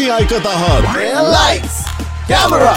तुम्ही ऐकत आहात लाईट्स कॅमेरा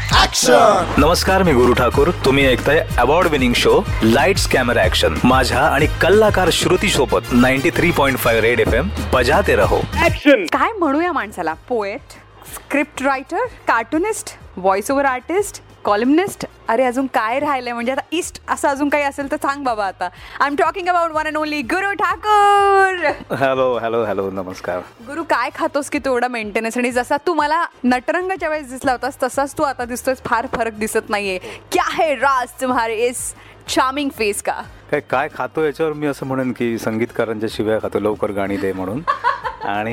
ऍक्शन. नमस्कार, मी गुरु ठाकूर. तुम्ही ऐकताय award winning show lights camera action माझ्या आणि कलाकार श्रुती सोबत 93.5 रेड FM. बजाते रहो. ऍक्शन. काय म्हणू या माणसाला? Poet, script writer, cartoonist, voice over artist, columnist. अरे अजून काय राहिलंय? म्हणजे आता ईस्ट असं अजून काही असेल तर सांग बाबा. आता I am talking about one and only Guru Thakur. Hello hello hello, नमस्कार. गुरु, काय खातोस की तू एवढा मेंटेनन्स? आणि जसा तू मला नटरंगाच्या वेळेस दिसला होतास तसाच तू आता दिसतोस. फार फरक दिसत नाहीये. क्या है राज तुम्हारे इस चार्मिंग फेस का? काय खातो याच्यावर मी असं म्हणेन की संगीतकारांच्या शिव्या खातो, लवकर गाणी दे म्हणून. आणि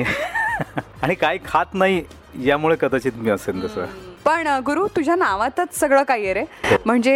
आणि काय खात नाही यामुळे कदाचित मी असेल तसं. पण गुरु, तुझ्या नावातच सगळं काही आहे रे. म्हणजे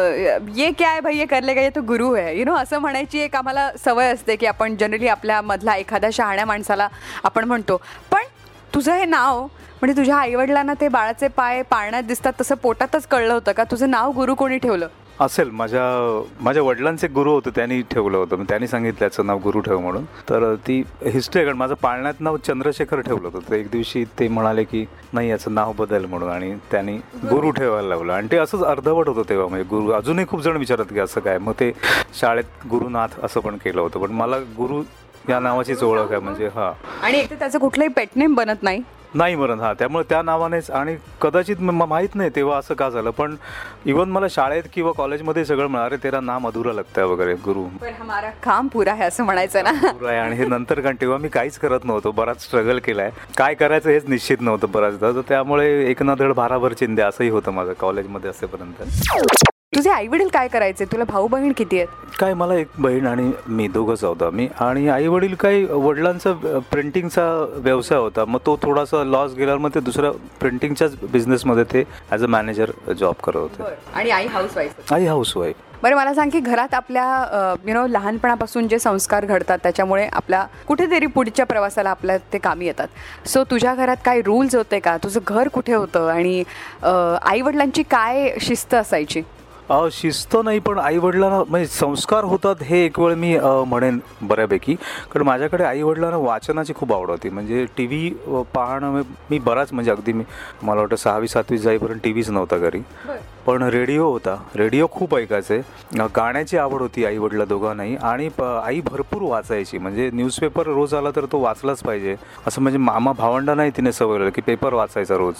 ये क्या है भाई, ये करले का, ये तो गुरु है. यु नो, असं म्हणायची एक आम्हाला सवय असते की आपण जनरली आपल्या मधला एखाद्या शहाण्या माणसाला आपण म्हणतो. पण तुझं हे नाव म्हणजे तुझ्या आईवडिलांना ते बाळाचे पाय पाळण्यात दिसतात तसं पोटातच कळलं होतं का? तुझं नाव गुरु कोणी ठेवलं असेल? माझ्या वडिलांचे गुरु होते, त्यांनी ठेवलं होतं. त्यांनी सांगितलं याचं नाव गुरु ठेव म्हणून. तर ती हिस्ट्री आहे. कारण माझं पाळण्यात नाव चंद्रशेखर ठेवलं होतं. तर एक दिवशी ते म्हणाले की नाही, याचं नाव बदल म्हणून, आणि त्यांनी गुरु ठेवायला लावलं. आणि ते असंच अर्धवट होतं तेव्हा. म्हणजे गुरु अजूनही खूप जण विचारत की असं काय. मग ते शाळेत गुरुनाथ असं पण केलं होतं. पण मला गुरु या नावाचीच ओळख आहे. म्हणजे हां. आणि एक तर त्याचं कुठलंही पेटनेम बनत नाही म्हणत. हां, त्यामुळे त्या नावानेच. आणि कदाचित माहीत नाही तेव्हा असं का झालं. पण इव्हन मला शाळेत किंवा कॉलेजमध्ये सगळं मिळालं, अरे तेरा नाम अधुरा लगता वगैरे, गुरु हमारा काम पुरा आहे असं म्हणायचं ना. पुरा आहे. आणि हे नंतर, कारण तेव्हा मी काहीच करत नव्हतो, बराच स्ट्रगल केलाय. काय करायचं हेच निश्चित नव्हतं बराचदा. तर त्यामुळे एक ना धड भाराभर चिंध्या असंही होतं माझं कॉलेजमध्ये असेपर्यंत. तुझे आई वडील काय करायचे? तुला भाऊ बहीण किती आहेत? काय, मला एक बहीण आणि मी, दोघंच होतो आम्ही. आणि आई वडील काही, वडिलांचा प्रिंटिंगचा व्यवसाय होता. मग तो थोडासा लॉस गेल्यावर मग ते दुसऱ्या प्रिंटिंगच्याच बिझनेसमध्ये ते ॲज अ मॅनेजर जॉब करत होते. आणि आई हाऊसवाईफ? आई हाऊसवाईफ. बरं, मला सांग की घरात आपल्या लहानपणापासून जे संस्कार घडतात त्याच्यामुळे आपल्या कुठेतरी पुढच्या प्रवासाला आपल्या ते कामी येतात. सो तुझ्या घरात काय रूल्स होते का? तुझं घर कुठे होतं? आणि आईवडिलांची काय शिस्त असायची? शिस्त नाही, पण आईवडिलांना म्हणजे संस्कार होतात हे एक वेळ मी म्हणेन बऱ्यापैकी. कारण माझ्याकडे आईवडिलांना वाचनाची खूप आवड होती. म्हणजे टी व्ही पाहणं मी बराच, म्हणजे अगदी मला वाटतं 6वी-7वी जाईपर्यंत टी व्हीच नव्हता घरी. पण रेडिओ होता. रेडिओ खूप ऐकायचे. गाण्याची आवड होती आईवडिला दोघांनाही. आणि आई भरपूर वाचायची. म्हणजे न्यूजपेपर रोज आला तर तो वाचलाच पाहिजे असं. म्हणजे मामा भावंडांनाही तिने सवय लागली की पेपर वाचायचा रोज.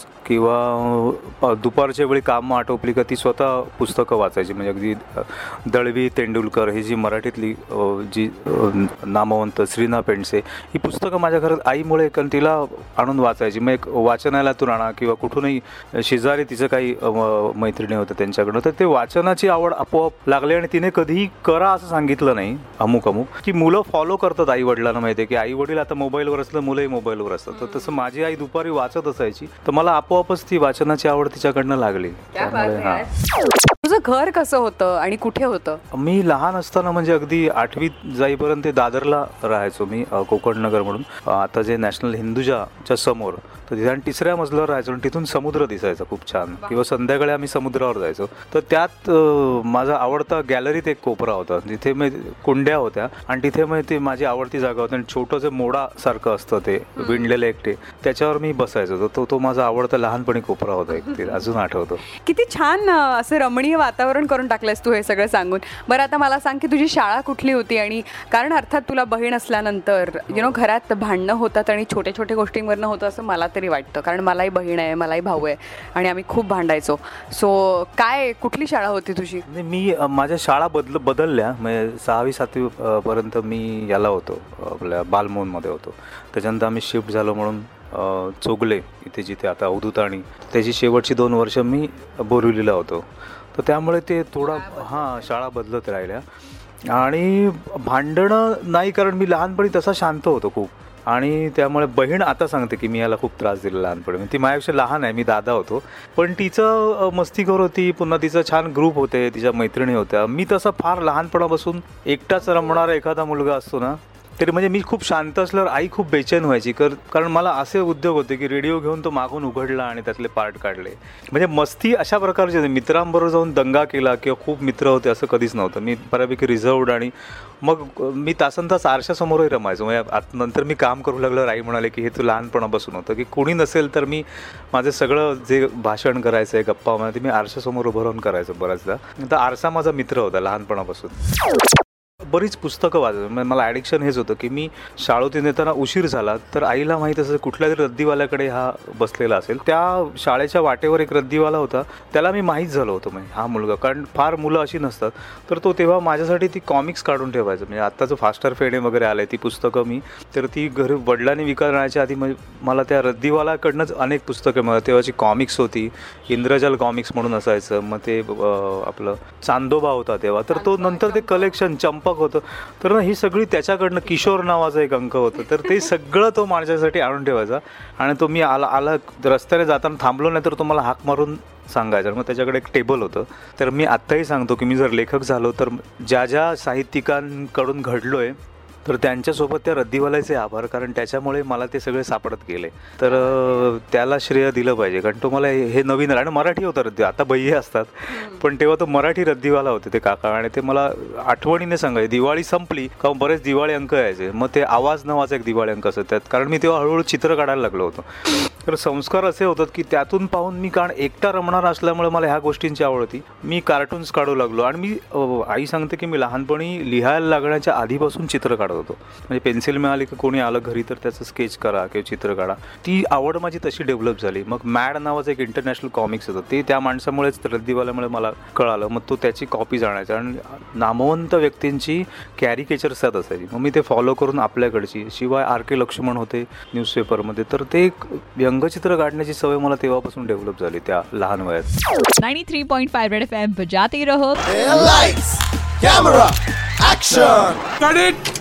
किंवा दुपारच्या वेळी कामं आटोपली का ती स्वतः पुस्तकं वाचायची. म्हणजे अगदी दळवी, तेंडुलकर, ही जी मराठीतली जी नामवंत, श्रीना पेंडसे, ही पुस्तकं माझ्या घरात आईमुळे, कारण तिला आणून वाचायची. मग एक वाचनालयातून आणा किंवा कुठूनही, शेजारी तिचं काही मैत्रिणी होतं त्यांच्याकडनं. तर ते वाचनाची आवड आपोआप लागली. आणि तिने कधीही करा असं सांगितलं नाही, अमुक की मुलं फॉलो करतात आई वडिलांना. माहिती आहे की आई वडील आता मोबाईलवर असलं, मुलंही मोबाईलवर असतात. तर तसं माझी आई दुपारी वाचत असायची. तर मला आपोआपच ती वाचनाची आवड तिच्याकडनं लागली. त्यामुळे हां. तुझं घर कसं होतं आणि कुठे होतं? मी लहान असताना, म्हणजे अगदी 8वीत जाईपर्यंत ते दादरला राहायचो मी, कोकण नगर म्हणून. आता जे नॅशनल हिंदुजाच्या समोर, तर तिथे 3ऱ्या मजल्यावर राहायचो. आणि तिथून समुद्र दिसायचा खूप छान. किंवा संध्याकाळी आम्ही समुद्रावर जायचो. तर त्यात माझा आवडता गॅलरीत एक कोपरा होता. तिथे मग कुंड्या होत्या. आणि तिथे मग ते माझी आवडती जागा होती. आणि छोटंसं मोडासारखं असतं ते विणलेलं एकटे, त्याच्यावर मी बसायचो. तो माझा आवडता लहानपणी कोपरा होता एक. ते अजून आठवतो. किती छान असं रमणीय वातावरण करून टाकलंस तू हे सगळं सांगून. बरं, आता मला सांग की तुझी शाळा कुठली होती? आणि कारण अर्थात तुला बहीण असल्यानंतर घरात भांडणं होतात आणि छोट्या छोट्या गोष्टींवरनं होतं असं मला तरी वाटतं. कारण मलाही बहीण आहे, मलाही भाऊ आहे, आणि आम्ही खूप भांडायचो. सो काय, कुठली शाळा होती तुझी? मी माझ्या शाळा बदलल्या. म्हणजे 6वी-7वी पर्यंत मी याला होतो, आपल्या बालमोहनमध्ये होतो. त्याच्यानंतर आम्ही शिफ्ट झालो म्हणून चोगले इथे, जिथे आता अवधूत. आणि त्याची शेवटची 2 वर्ष मी बोरिवलीला होतो. तर त्यामुळे ते थोडा शाळा बदलत राहिल्या. आणि भांडणं नाही, कारण मी लहानपणी तसा शांत होतो खूप. आणि त्यामुळे बहीण आता सांगते की मी याला खूप त्रास दिला लहानपणी. ती माझ्यापेक्षा लहान आहे, मी दादा होतो. पण तिचं मस्तीखोर होती. पुन्हा तिचं छान ग्रुप होते, तिच्या मैत्रिणी होत्या. मी तसा फार लहानपणापासून एकटाच रमणारा एखादा मुलगा असतो ना, तरी म्हणजे मी खूप शांत असल्यावर आई खूप बेचैन व्हायची, कारण मला असे उद्योग होते की रेडिओ घेऊन तो मागून उघडला आणि त्यातले पार्ट काढले. म्हणजे मस्ती अशा प्रकारची होती. मित्रांबरोबर जाऊन दंगा केला किंवा खूप मित्र होते असं कधीच नव्हतं. मी बऱ्यापैकी रिझर्वड, आणि मग मी तासनतास आरशासमोरही रमायचो. म्हणजे नंतर मी काम करू लागल्यावर आई म्हणाले की हे तू लहानपणापासून होतं की कोणी नसेल तर मी माझं सगळं जे भाषण करायचं आहे, गप्पा ते मी आरशासमोर उभं राहून करायचो बऱ्याचदा. तर आरसा माझा मित्र होता लहानपणापासून. बरीच पुस्तकं वाचत. मला ॲडिक्शन हेच होतं की मी शाळेतून येताना उशीर झाला तर आईला माहीत असेल कुठल्या तरी रद्दीवाल्याकडे हा बसलेला असेल. त्या शाळेच्या वाटेवर एक रद्दीवाला होता, त्याला मी माहीत झालं होतं म्हणजे हा मुलगा, कारण फार मुलं अशी नसतात. तर तो तेव्हा माझ्यासाठी ती कॉमिक्स काढून ठेवायचं. म्हणजे आत्ताचं फास्टर फेणे वगैरे आलं आहे, ती पुस्तकं मी तर ती घरी वडिलांनी विकत आणण्याच्या आधी म्हणजे मला त्या रद्दीवाल्याकडनंच अनेक पुस्तकं मिळाली. तेव्हाची कॉमिक्स होती, इंद्रजाल कॉमिक्स म्हणून असायचं. मग ते आपलं चांदोबा होता तेव्हा, तर तो नंतर ते कलेक्शन चंपक होतं. तर ना ही सगळी त्याच्याकडनं, किशोर नावाचा एक अंक होतं, तर ते सगळं तो माझ्यासाठी आणून ठेवायचा. आणि तो मी आला रस्त्याने जाताना थांबलो नाही तर तो मला हाक मारून सांगायचं. मग त्याच्याकडे एक टेबल होतं. तर मी आत्ताही सांगतो की मी जर लेखक झालो तर ज्या ज्या साहित्यिकांकडून घडलो आहे तर त्यांच्यासोबत त्या रद्दीवाल्याचे आभार, कारण त्याच्यामुळे मला ते सगळे सापडत गेले. तर त्याला श्रेय दिलं पाहिजे, कारण तो मला हे नवीन, आणि मराठी होता रद्दी. आता भैये असतात पण तेव्हा तो मराठी रद्दीवाला होते ते काका, आणि ते मला आठवणीने सांगायचे. दिवाळी संपली का बरेच दिवाळी अंक यायचे. मग ते आवाज नावाचा एक दिवाळी अंक असत त्यात, कारण मी तेव्हा हळूहळू चित्र काढायला लागलो होतो. तर संस्कार असे होतात की त्यातून पाहून मी, कारण एकटा रमणार असल्यामुळे मला ह्या गोष्टींची आवड होती, मी कार्टून्स काढू लागलो. आणि मी आई सांगते की मी लहानपणी लिहायला लागण्याच्या आधीपासून चित्र काढत होतो. म्हणजे पेन्सिल मिळाली की कोणी आलं घरी तर त्याचं स्केच करा किंवा चित्र काढा. ती आवड माझी तशी डेव्हलप झाली. मग मॅड नावाचं एक इंटरनॅशनल कॉमिक्स होतं, ते त्या माणसामुळेच, रद्दीवाल्यामुळे मला कळालं. मग तो त्याची कॉपी आणायचा, आणि नामवंत व्यक्तींची कॅरिकेचर्स त्यात असायची. मग मी ते फॉलो करून आपल्याकडची, शिवाय RK लक्ष्मण होते न्यूजपेपरमध्ये, तर ते एक व्यंगचित्र काढण्याची सवय मला तेव्हापासून डेव्हलप झाली त्या लहान वयात. 93.5 रेड FM बजाते रहो. Lights, camera, action. Cut it!